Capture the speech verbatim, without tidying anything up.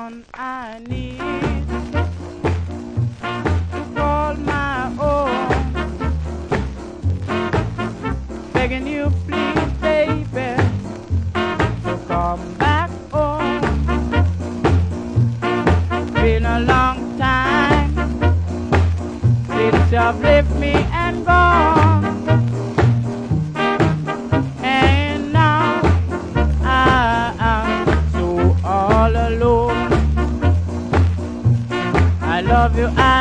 on I need to call my own, begging you please, baby, to come back home. Been a long time since you've left me and gone, and now I am so all alone. I love you. I